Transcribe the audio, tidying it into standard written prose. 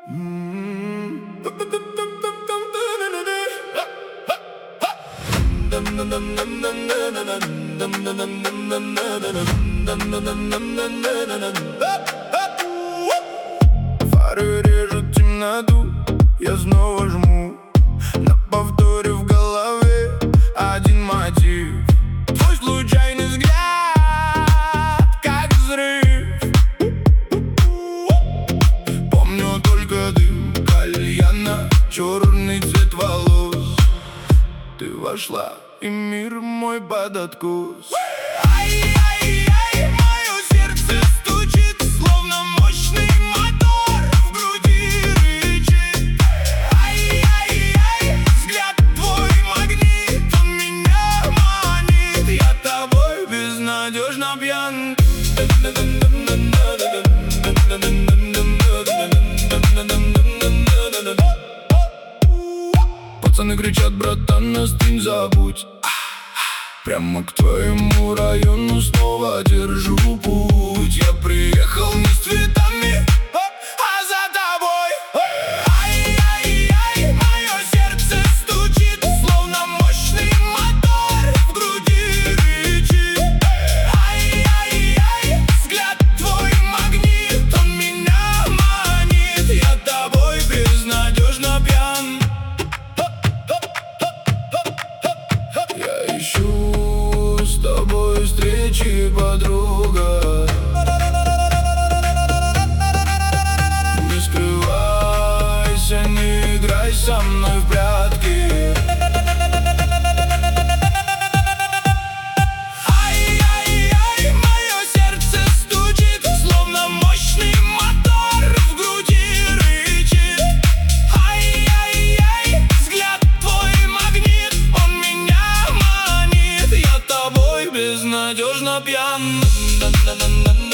Фары режут темноту, я снова жму. На повторе в голове один мотив. Твой случайный взгляд, как взрыв. Помню только дым кальяна, черный цвет волос. Ты вошла, и мир мой под откос. Ай-яй-яй, мое сердце стучит, словно мощный мотор в груди рычит. Ай-яй-яй, взгляд твой магнит, он меня манит. Я тобой безнадежно пьян. Пацаны кричат: братан, остынь, забудь. Прямо к твоему району снова держу путь. Я приехал не с цветами, а за тобой. Ай-яй-яй, мое сердце стучит, словно мощный мотор в груди рычит. Ай-яй-яй, взгляд твой магнит, он меня манит. Я тобой безнадежно пьян. Я ищу с тобой встречи, подруга. Не скрывайся, не играй со мной в прятки. Ай-яй-яй, мое сердце стучит, словно мощный мотор в груди рычит. Ай-яй-яй, взгляд твой магнит, он меня манит. Я тобой безнадежно пьян.